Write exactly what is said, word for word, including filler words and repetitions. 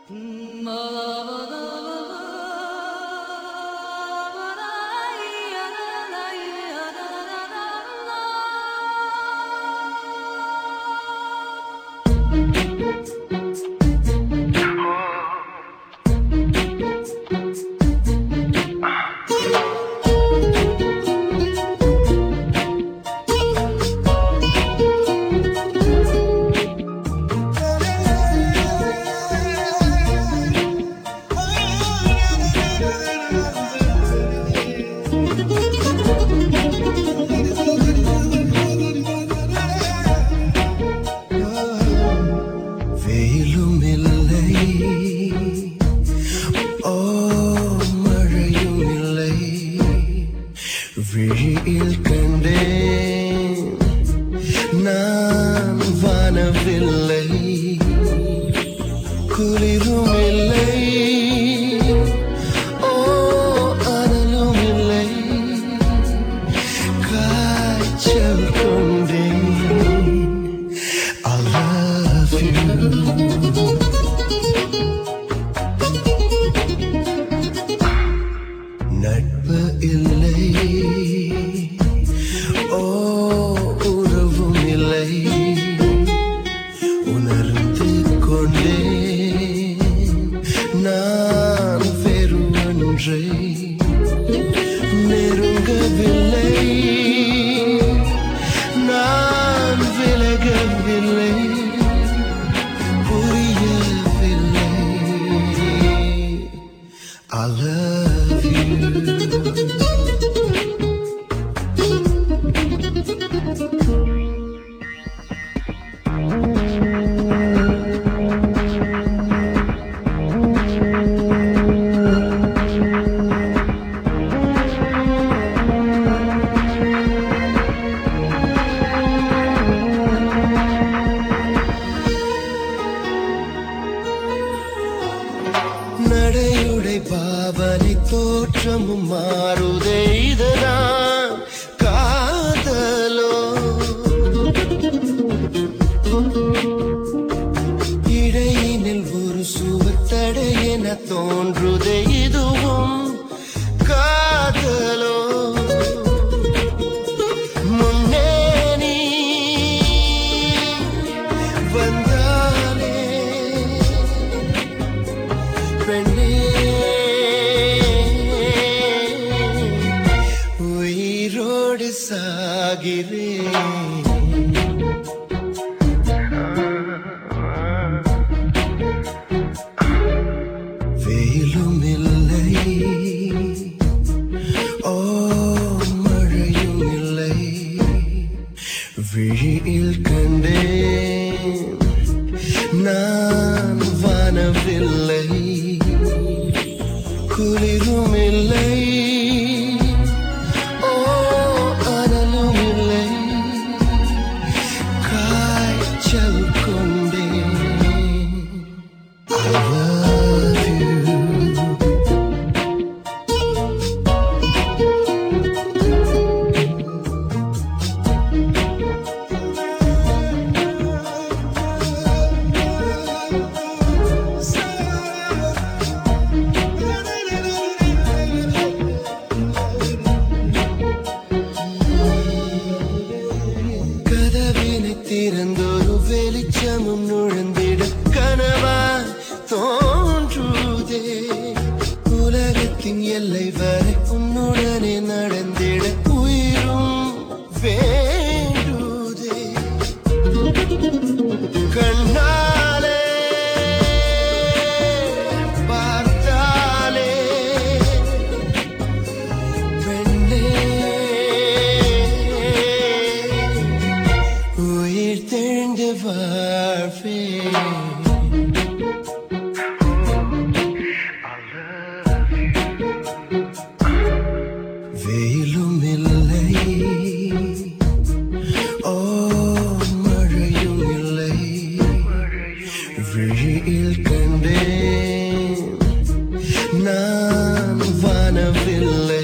விழியில் கண்டேன் நான் வானவில்லை, குளிரும் இல்லை, ஓ அனலும் இல்லை, காய்ச்சல் கொண்டேன். I love you. நட்பு இல்லை, ஓ உறவும் இல்லை, உணர்ந்து கொண்டேன் நான் வெறும் ஒன்றை, நெருங்கவில்லை, நான் விலகவில்லை, புரியவில்லை. I love you. நடையுடை பாவனை தோற்றமும் மாறுதே, இதுதான் காதலோ? இடையினில் ஒரு சுவர் தடை என தோன்றுதே, இதுவும் காதலோ? முன்னே நீ வந்தாலே பெண்ணே, உயிரோடு சாகிறேன். வெயிலும் இல்லை, ஓ மழையும் இல்லை, விழியில் கண்டேன் நான் வானவில்லை, குளிரும் இல்லை, ஓ அனலும் இல்லை, காய்ச்சல் கொண்டேன். I love you. கதவினை திறந்தொரு வெளிச்சமும் நுழைந்திட கனவா தோன்றுதே, உலகத்தின் எல்லை வரை உன்னுடனே நடந்திட உயிரும் வேண்டுதே. கண்ணாலே பார்த்தாலே பெண்ணே, உயிர் தெழுந்து வாழ்வேன். வெயிலும் இல்லை, ஓ மழையும் இல்லை, விழியில் கண்டேன் நான் வானவில்லை,